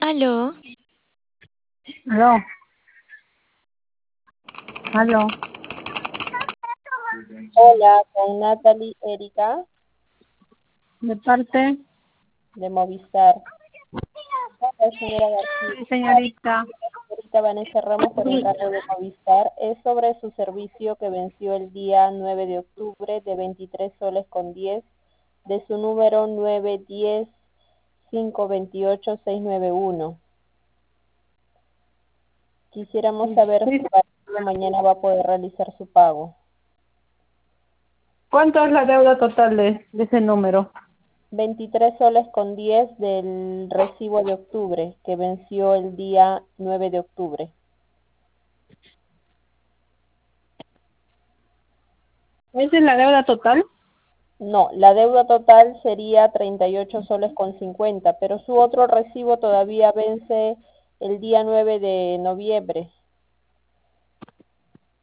Aló, Aló, aló. Hola, con Natalie Erika ¿De parte? de Movistar. Hola, señora García. Sí, señorita. Señorita Vanessa Ramos, por encargo de Movistar. Es sobre su servicio que venció el día 9 de octubre de 23 soles con 10 de su número 910-528-691. Quisiéramos saber Sí. si a partir de mañana va a poder realizar su pago. ¿Cuánto es la deuda total de ese número? 23 soles con 10 del recibo de octubre, que venció el día 9 de octubre. ¿Esa es la deuda total? No, la deuda total sería 38 soles con 50, pero su otro recibo todavía vence el día 9 de noviembre.